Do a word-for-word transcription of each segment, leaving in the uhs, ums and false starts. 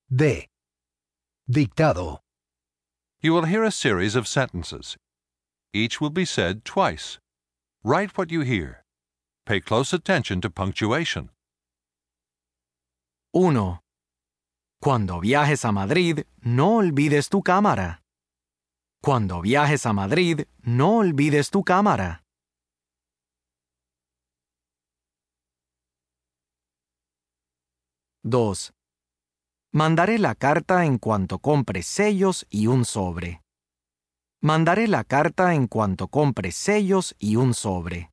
D. Dictado. You will hear a series of sentences. Each will be said twice. Write what you hear. Pay close attention to punctuation. uno. Cuando viajes a Madrid, no olvides tu cámara. Cuando viajes a Madrid, no olvides tu cámara. dos. Mandaré la carta en cuanto compre sellos y un sobre. Mandaré la carta en cuanto compre sellos y un sobre.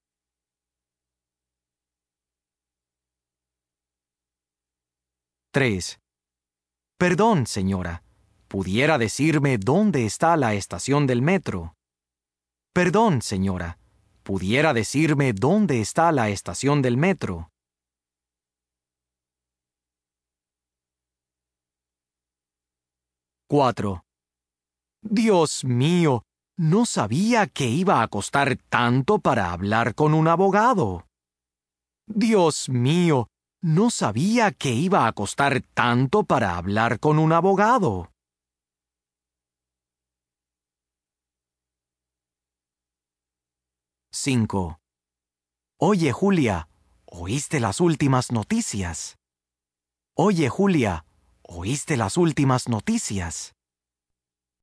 tres. Perdón, señora. ¿Pudiera decirme dónde está la estación del metro? Perdón, señora. ¿Pudiera decirme dónde está la estación del metro? cuatro. Dios mío, no sabía que iba a costar tanto para hablar con un abogado. Dios mío, no sabía que iba a costar tanto para hablar con un abogado. cinco. Oye, Julia, ¿oíste las últimas noticias? Oye, Julia, ¿oíste las últimas noticias?